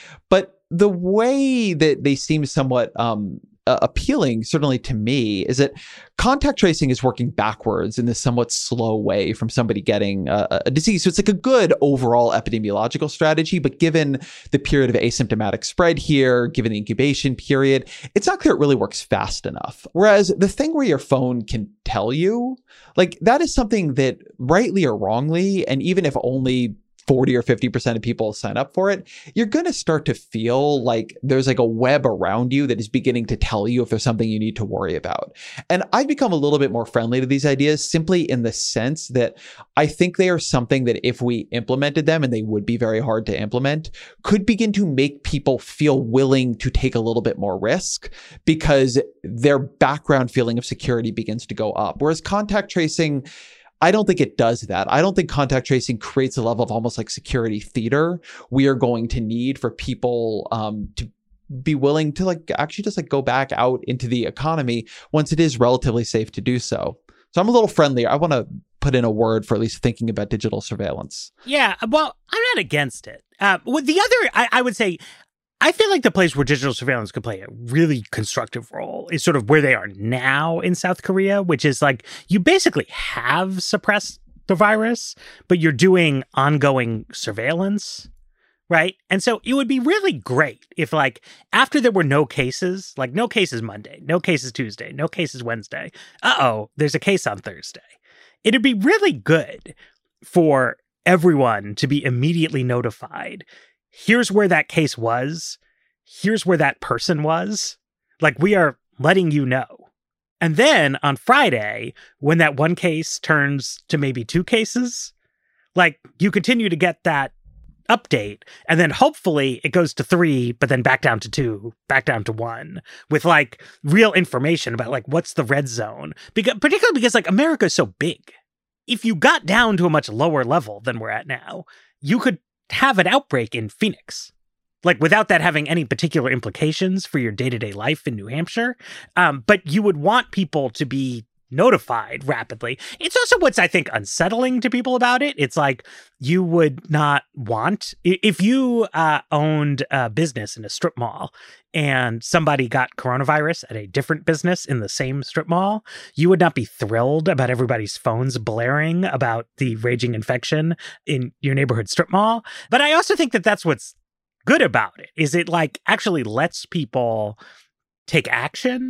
But the way that they seem somewhat appealing, certainly to me, is that contact tracing is working backwards in this somewhat slow way from somebody getting a disease. So it's like a good overall epidemiological strategy, but given the period of asymptomatic spread here, given the incubation period, it's not clear it really works fast enough. Whereas the thing where your phone can tell you, like that is something that rightly or wrongly, and even if only 40 or 50% of people sign up for it, you're going to start to feel like there's like a web around you that is beginning to tell you if there's something you need to worry about. And I've become a little bit more friendly to these ideas simply in the sense that I think they are something that if we implemented them, and they would be very hard to implement, could begin to make people feel willing to take a little bit more risk because their background feeling of security begins to go up. Whereas contact tracing, I don't think it does that. I don't think contact tracing creates a level of almost like security theater we are going to need for people to be willing to like actually just like go back out into the economy once it is relatively safe to do so. So I'm a little friendlier. I want to put in a word for at least thinking about digital surveillance. Yeah, well, I'm not against it. The other, I would say, I feel like the place where digital surveillance could play a really constructive role is sort of where they are now in South Korea, which is like you basically have suppressed the virus, but you're doing ongoing surveillance, right? And so it would be really great if like after there were no cases, like no cases Monday, no cases Tuesday, no cases Wednesday, there's a case on Thursday. It'd be really good for everyone to be immediately notified. Here's where that case was. Here's where that person was. Like, we are letting you know. And then on Friday, when that one case turns to maybe 2 cases, like, you continue to get that update. And then hopefully it goes to 3, but then back down to 2, back down to 1 with like real information about like what's the red zone. Particularly because like America is so big. If you got down to a much lower level than we're at now, you could have an outbreak in Phoenix, like without that having any particular implications for your day-to-day life in New Hampshire. But you would want people to be notified rapidly. It's also what's, I think, unsettling to people about it. It's like you would not want, if you owned a business in a strip mall and somebody got coronavirus at a different business in the same strip mall, you would not be thrilled about everybody's phones blaring about the raging infection in your neighborhood strip mall. But I also think that that's what's good about it, is it like actually lets people take action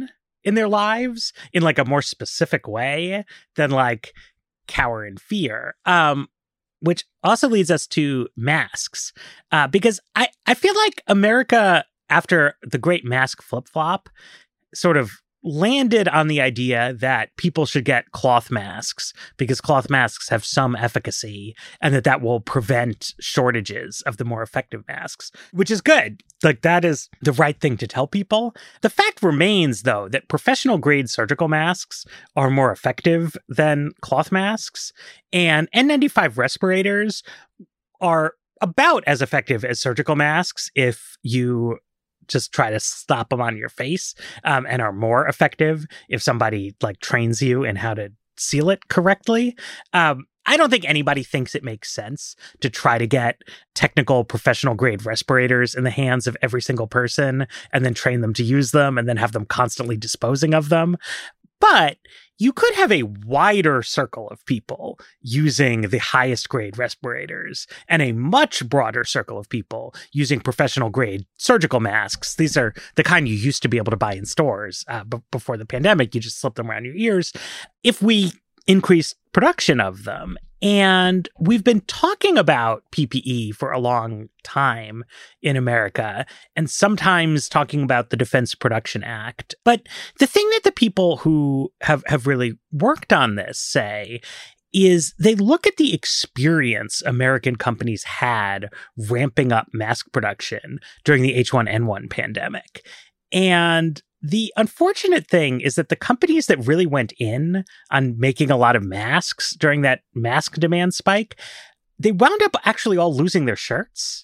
in their lives in like a more specific way than like cower in fear. Which also leads us to masks, because I feel like America, after the great mask flip-flop, sort of landed on the idea that people should get cloth masks because cloth masks have some efficacy and that will prevent shortages of the more effective masks, which is good. Like, that is the right thing to tell people. The fact remains, though, that professional grade surgical masks are more effective than cloth masks, and N95 respirators are about as effective as surgical masks if you just try to stop them on your face, and are more effective if somebody like trains you in how to seal it correctly. I don't think anybody thinks it makes sense to try to get technical professional grade respirators in the hands of every single person and then train them to use them and then have them constantly disposing of them. But you could have a wider circle of people using the highest grade respirators and a much broader circle of people using professional grade surgical masks. These are the kind you used to be able to buy in stores. But before the pandemic, you just slip them around your ears. If we increased production of them. And we've been talking about PPE for a long time in America, and sometimes talking about the Defense Production Act. But the thing that the people who have really worked on this say is they look at the experience American companies had ramping up mask production during the H1N1 pandemic. And the unfortunate thing is that the companies that really went in on making a lot of masks during that mask demand spike, they wound up actually all losing their shirts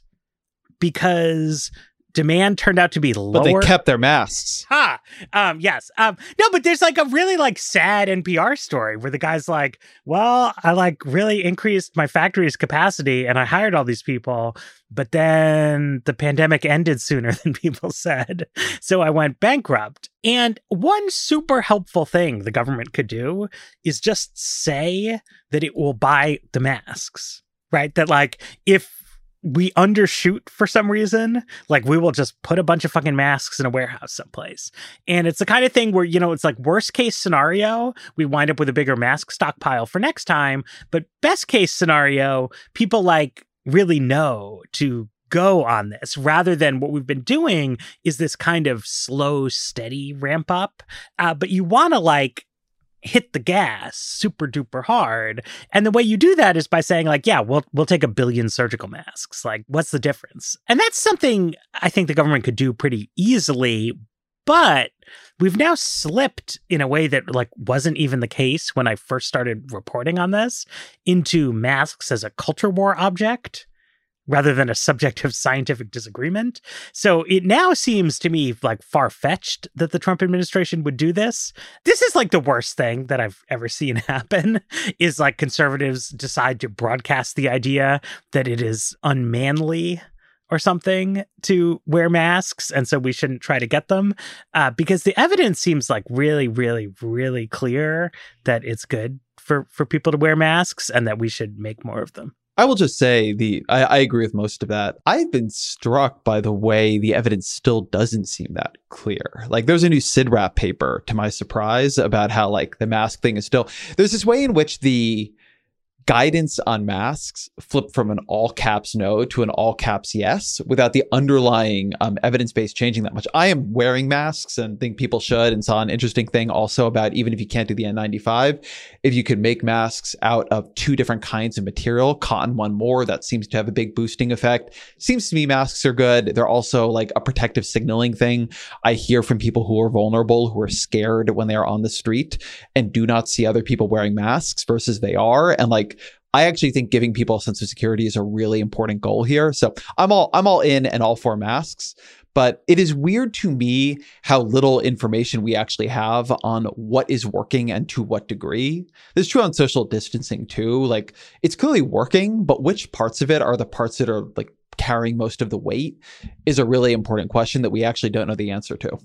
because demand turned out to be lower. But they kept their masks. Yes. No, but there's like a really like sad NPR story where the guy's like, well, I like really increased my factory's capacity and I hired all these people, but then the pandemic ended sooner than people said. So I went bankrupt. And one super helpful thing the government could do is just say that it will buy the masks, right? That like, if we undershoot for some reason, like we will just put a bunch of fucking masks in a warehouse someplace. And it's the kind of thing where, you know, it's like worst case scenario, we wind up with a bigger mask stockpile for next time. But best case scenario, people like really know to go on this rather than what we've been doing is this kind of slow, steady ramp up. But you want to like hit the gas super duper hard. And the way you do that is by saying like, yeah, we'll take 1 billion surgical masks. Like, what's the difference? And that's something I think the government could do pretty easily. But we've now slipped in a way that like wasn't even the case when I first started reporting on this into masks as a culture war object rather than a subject of scientific disagreement. So it now seems to me like far-fetched that the Trump administration would do this. This is like the worst thing that I've ever seen happen, is like conservatives decide to broadcast the idea that it is unmanly or something to wear masks, and so we shouldn't try to get them, because the evidence seems like really, really, really clear that it's good for people to wear masks and that we should make more of them. I will just say I agree with most of that. I've been struck by the way the evidence still doesn't seem that clear. Like there's a new CIDRAP paper, to my surprise, about how like the mask thing is still, there's this way in which the guidance on masks flipped from an all caps no to an all caps yes without the underlying evidence base changing that much. I am wearing masks and think people should, and saw an interesting thing also about even if you can't do the N95, if you could make masks out of 2 different kinds of material, cotton one more, that seems to have a big boosting effect. Seems to me masks are good. They're also like a protective signaling thing. I hear from people who are vulnerable, who are scared when they are on the street and do not see other people wearing masks versus they are. And like, I actually think giving people a sense of security is a really important goal here. So I'm all in and all for masks, but it is weird to me how little information we actually have on what is working and to what degree. This is true on social distancing too. Like it's clearly working, but which parts of it are the parts that are like carrying most of the weight is a really important question that we actually don't know the answer to.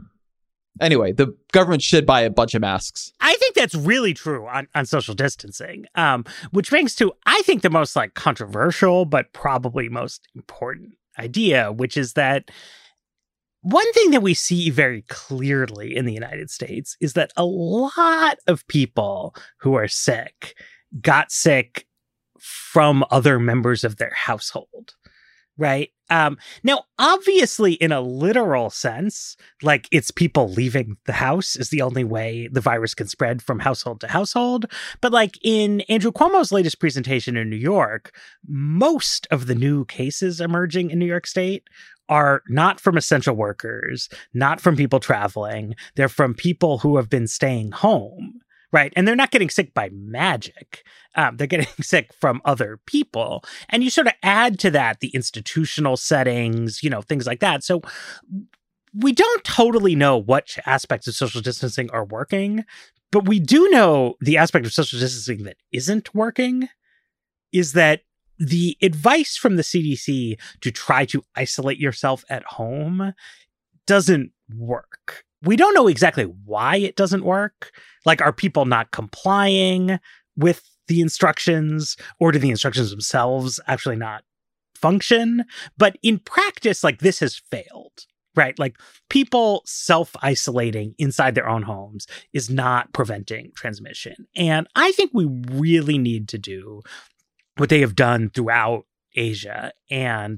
Anyway, the government should buy a bunch of masks. I think that's really true on social distancing, which brings to, I think, the most like controversial, but probably most important idea, which is that One thing that we see very clearly in the United States is that a lot of people who are sick got sick from other members of their household, right? Now, obviously, in a literal sense, like it's people leaving the house is the only way the virus can spread from household to household. But like in Andrew Cuomo's latest presentation in New York, most of the new cases emerging in New York State are not from essential workers, not from people traveling. They're from people who have been staying home. Right. And they're not getting sick by magic. They're getting sick from other people. And you sort of add to that the institutional settings, things like that. So we don't totally know what aspects of social distancing are working, but we do know the aspect of social distancing that isn't working is that the advice from the CDC to try to isolate yourself at home doesn't work. We don't know exactly why it doesn't work. Like, are people not complying with the instructions, or do the instructions themselves actually not function? But in practice, like, this has failed, right? Like, people self-isolating inside their own homes is not preventing transmission. And I think we really need to do what they have done throughout Asia and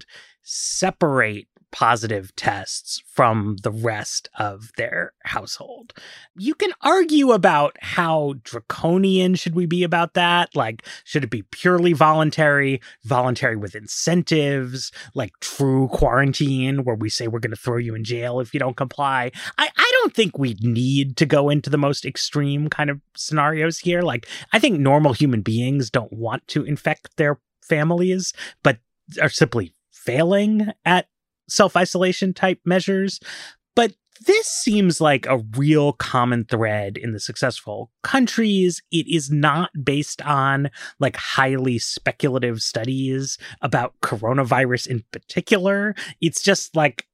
separate positive tests from the rest of their household. You can argue about how draconian should we be about that? Like, should it be purely voluntary with incentives, like true quarantine where we say we're going to throw you in jail if you don't comply? I don't think we need to go into the most extreme kind of scenarios here. Like, I think normal human beings don't want to infect their families, but are simply failing at self-isolation type measures. But this seems like a real common thread in the successful countries. It is not based on like highly speculative studies about coronavirus in particular. It's just like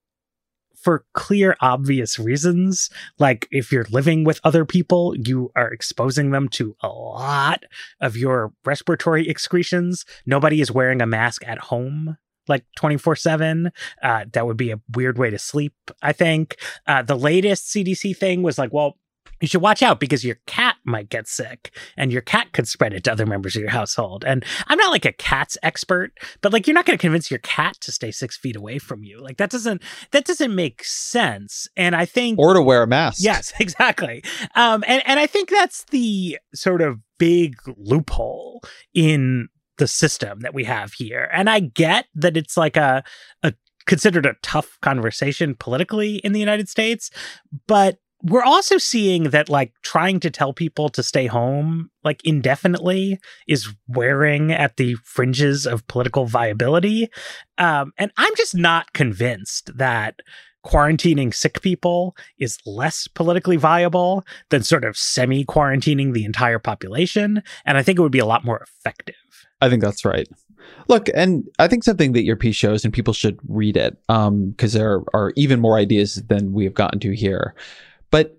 for clear, obvious reasons. Like if you're living with other people, you are exposing them to a lot of your respiratory excretions. Nobody is wearing a mask at home like 24/7. That would be a weird way to sleep, I think. The latest CDC thing was like, well, you should watch out because your cat might get sick and your cat could spread it to other members of your household. And I'm not like a cat's expert, but like you're not going to convince your cat to stay 6 feet away from you. Like that doesn't make sense. And I think, or to wear a mask. Yes, exactly. And I think that's the sort of big loophole in the system that we have here. And I get that it's like a considered a tough conversation politically in the United States, but we're also seeing that like trying to tell people to stay home like indefinitely is wearing at the fringes of political viability. And I'm just not convinced that quarantining sick people is less politically viable than sort of semi-quarantining the entire population. And I think it would be a lot more effective. I think that's right. Look, and I think something that your piece shows, and people should read it, because there are even more ideas than we have gotten to here. But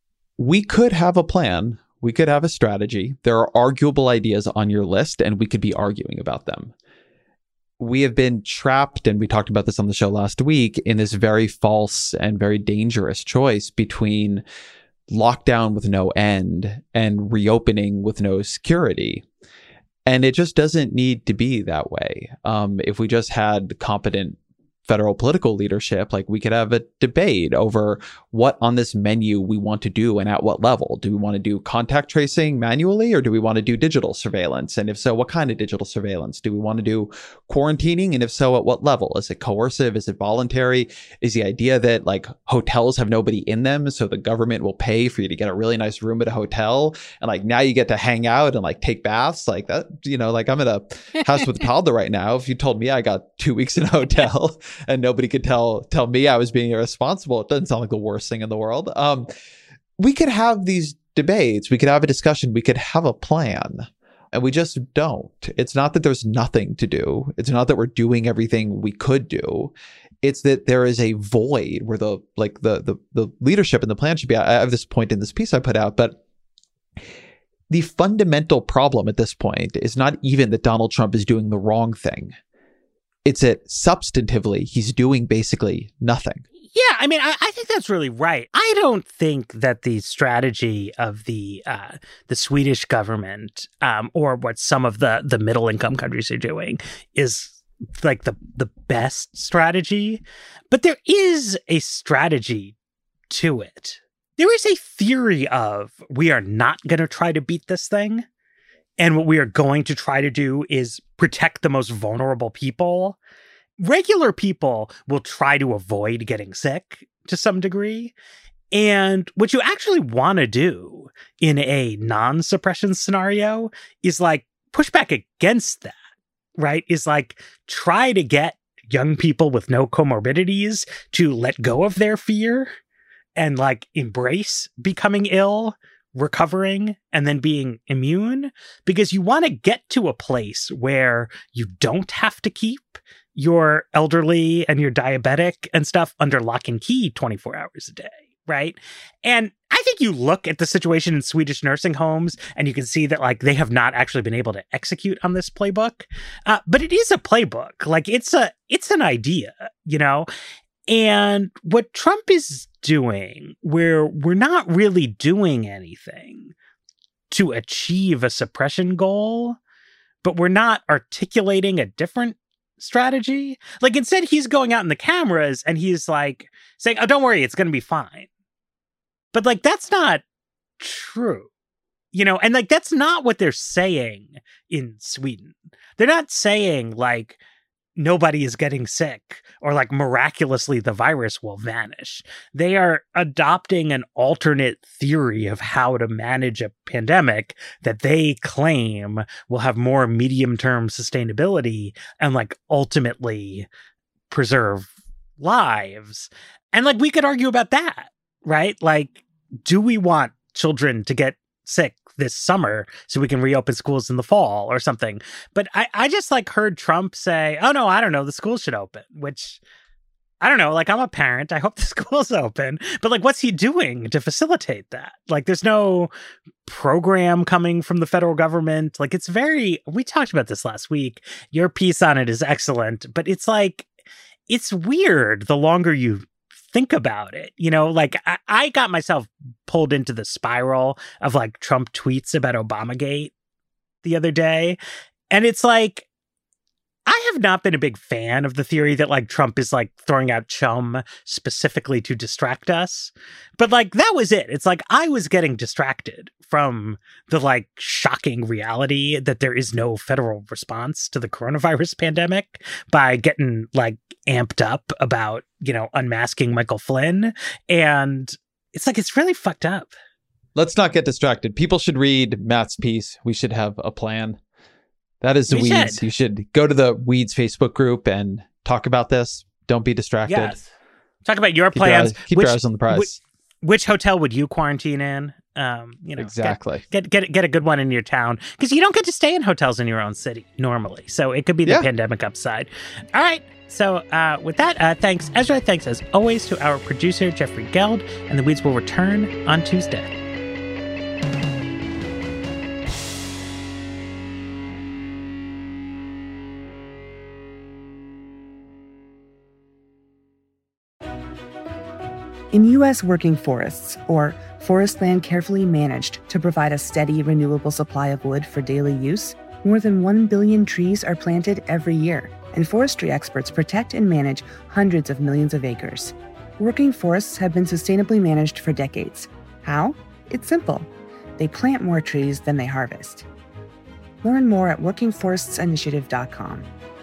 we could have a plan. We could have a strategy. There are arguable ideas on your list, and we could be arguing about them. We have been trapped, and we talked about this on the show last week, in this very false and very dangerous choice between lockdown with no end and reopening with no security. And it just doesn't need to be that way. If we just had competent federal political leadership, like we could have a debate over what on this menu we want to do and at what level. Do we want to do contact tracing manually, or do we want to do digital surveillance? And if so, what kind of digital surveillance? Do we want to do quarantining? And if so, at what level? Is it coercive? Is it voluntary? Is the idea that like hotels have nobody in them, so the government will pay for you to get a really nice room at a hotel, and like now you get to hang out and like take baths like that? You know, like I'm in a house with a toddler right now. If you told me I got 2 weeks in a hotel and nobody could tell me I was being irresponsible, it doesn't sound like the worst thing in the world. We could have these debates. We could have a discussion. We could have a plan. And we just don't. It's not that there's nothing to do. It's not that we're doing everything we could do. It's that there is a void where the leadership and the plan should be. I have this point in this piece I put out, but the fundamental problem at this point is not even that Donald Trump is doing the wrong thing. It's that substantively, he's doing basically nothing. Yeah, I mean, I think that's really right. I don't think that the strategy of the Swedish government or what some of the middle income countries are doing is like the best strategy, but there is a strategy to it. There is a theory of we are not going to try to beat this thing, and what we are going to try to do is protect the most vulnerable people. Regular people will try to avoid getting sick to some degree. And what you actually want to do in a non-suppression scenario is like push back against that, right? Is like try to get young people with no comorbidities to let go of their fear and like embrace becoming ill, recovering, and then being immune, because you want to get to a place where you don't have to keep your elderly and your diabetic and stuff under lock and key 24 hours a day, right? And I think you look at the situation in Swedish nursing homes and you can see that like they have not actually been able to execute on this playbook. But it is a playbook. Like it's an idea, you know? And what Trump is doing, where we're not really doing anything to achieve a suppression goal, but we're not articulating a different strategy. Like instead he's going out in the cameras and he's like saying, oh, don't worry, it's going to be fine. But like, that's not true, you know? And like, that's not what they're saying in Sweden. They're not saying like, nobody is getting sick or like miraculously the virus will vanish. They are adopting an alternate theory of how to manage a pandemic that they claim will have more medium-term sustainability and like ultimately preserve lives. And like we could argue about that, right? Like, do we want children to get sick this summer so we can reopen schools in the fall or something? But I just like heard Trump say, oh no, I don't know, the schools should open, which I don't know, like I'm a parent, I hope the schools open, but like what's he doing to facilitate that? Like there's no program coming from the federal government. Like it's we talked about this last week, your piece on it is excellent, but it's like, it's weird the longer you think about it, you know, like I got myself pulled into the spiral of like Trump tweets about Obamagate the other day. And it's like, I have not been a big fan of the theory that like Trump is like throwing out chum specifically to distract us. But like, that was it. It's like, I was getting distracted from the like shocking reality that there is no federal response to the coronavirus pandemic by getting like amped up about, you know, unmasking Michael Flynn. And it's like, it's really fucked up. Let's not get distracted. People should read Matt's piece. We should have a plan. That is the Weeds. You should go to the Weeds Facebook group and talk about this. Don't be distracted. Yes. Talk about your plans. Keep your eyes on the prize. Which hotel would you quarantine in? You know, exactly. Get a good one in your town, because you don't get to stay in hotels in your own city normally. So it could be the pandemic upside. All right. So with that, thanks, Ezra. Thanks as always to our producer, Jeffrey Geld, and the Weeds will return on Tuesday. In U.S. working forests, or forest land carefully managed to provide a steady, renewable supply of wood for daily use, more than 1 billion trees are planted every year, and forestry experts protect and manage hundreds of millions of acres. Working forests have been sustainably managed for decades. How? It's simple. They plant more trees than they harvest. Learn more at workingforestsinitiative.com.